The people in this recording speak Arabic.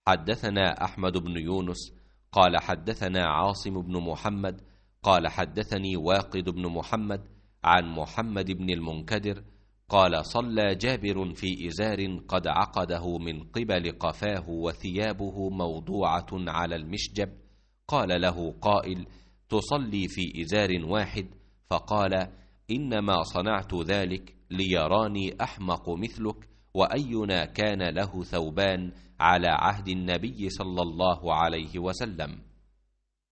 حدثنا أحمد بن يونس قال حدثنا عاصم بن محمد قال حدثني واقد بن محمد عن محمد بن المنكدر قال صلى جابر في إزار قد عقده من قبل قفاه وثيابه موضوعة على المشجب. قال له قائل: تصلي في إزار واحد؟ فقال: إنما صنعت ذلك ليراني أحمق مثلك، وأينا كان له ثوبان على عهد النبي صلى الله عليه وسلم.